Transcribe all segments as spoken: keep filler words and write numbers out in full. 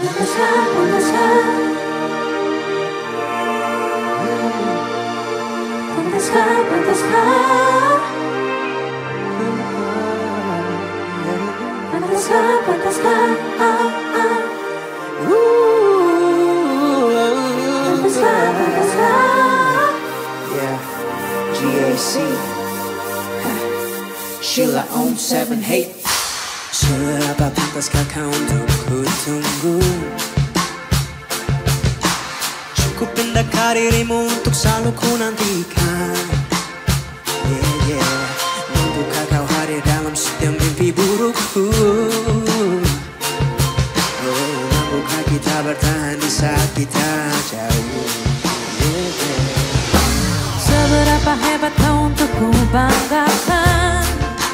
Pantaskah, pantaskah, pantaskah, pantaskah, pantaskah, pantaskah, ah, ah. Pantaskah, pantaskah. Yeah, G A C Sheila on seven hate. Seberapa pantaskah kau untuk ku tunggu? Cukup indakkah dirimu untuk selalu ku nantikan? Yeah, yeah. Mampukah kau hadir dalam setiap mimpi burukku? Oh, mampukah kita bertahan di saat kita jauh? Yeah, yeah. Seberapa hebat kau untuk ku banggakan?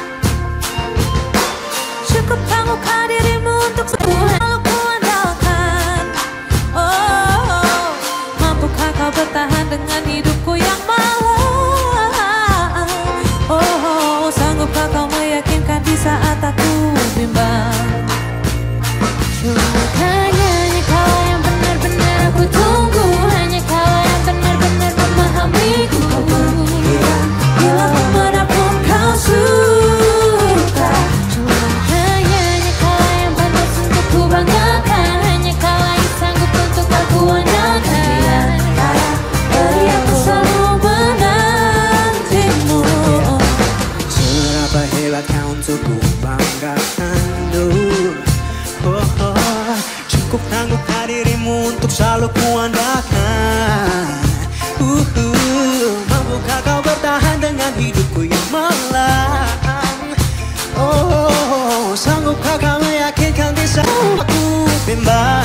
Cukup tanggukah dirimu untuk selalu ku andalkan? Oh, oh, oh, mampukah kau bertahan dengan hidupku yang malang? Oh, oh, oh, sanggupkah kau meyakinkan di saat aku bimbang? Cuma hanya kau yang benar-benar aku tunggu, hanya kau yang benar-benar memahamiku. Bila manapun kau suka, cuma hanya kau yang pantas untuk ku banggakan, hanya kau yang sanggup untuk aku andalkan. Beri aku selalu menantimu. Seberapa hebat kau untuk ku banggakan? Oh, oh, cukup tanggukah dirimu untuk selalu ku andalkan? Uh, uh, mampukah kau bertahan dengan hidupku yang malang? Oh, oh, oh, sanggupkah kau meyakinkan bisa aku bimbang?